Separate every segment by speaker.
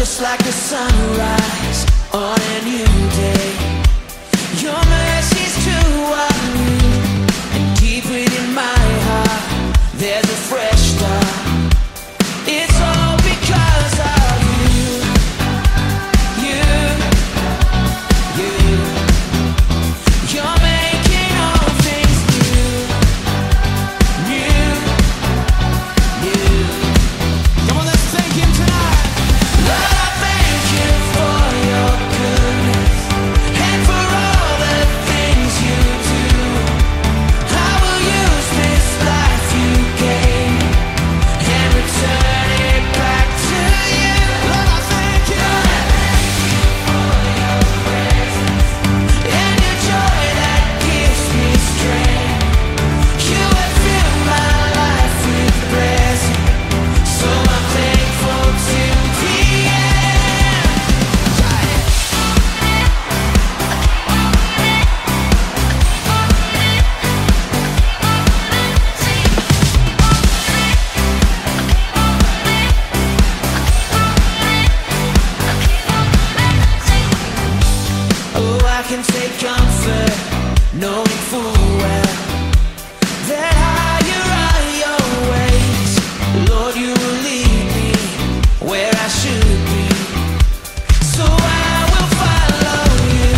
Speaker 1: just like the sunrise on a new day. Your mercy's too new, and deep within my heart, there's a fresh start. It's all because of you, you, you. You're making all things new, new, new. Come on, let's thank him tonight. Lord, I thank you for your goodness and for all the things you do. I will use this life you gave and return it back to you. Lord, I thank you for your presence and your joy that gives me strength. You have filled my life with blessings, so I'm thankful to the end. Oh, I can take comfort knowing full well that higher are your ways. Lord, you will lead me where I should be, so I will follow you,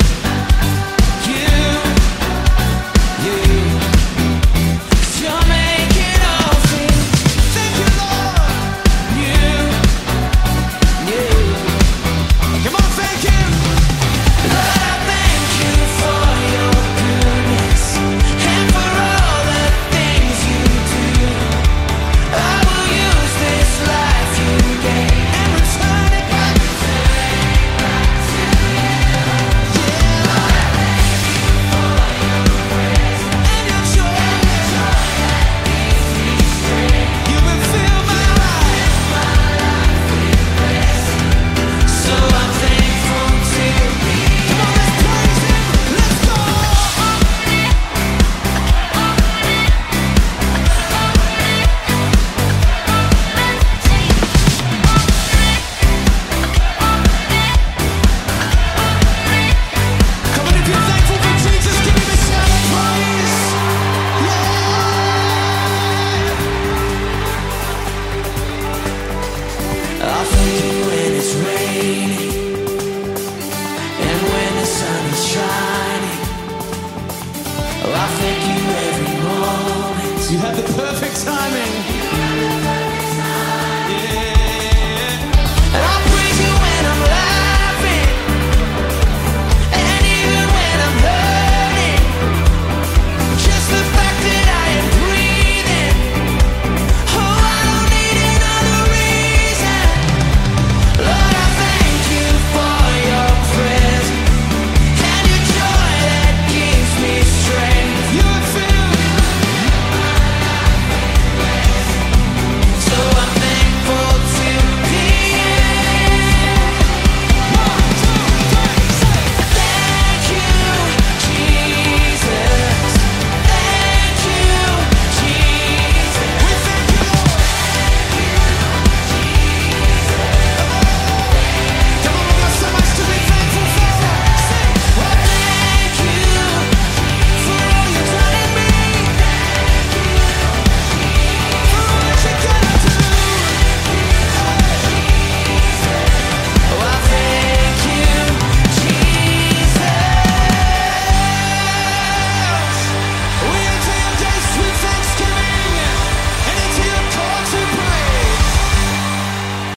Speaker 1: you, you. 'Cause you're making all things, thank you, Lord, new, new. Come on, thank him. Lord, I thank you for your goodness and for all the things you do. I will use this life you gave and return it back to you. Yeah, Lord, I thank you for your presence and your joy that gives me strength. You will fill my life with blessings, so I'm thankful to be. Come on, let's praise him. Let's go. Come on, if you're thankful for Jesus, give him a shout of praise. Yeah. I'll thank you when it's raining and when the sun is shining. Oh, I thank you every moment. You have the perfect timing.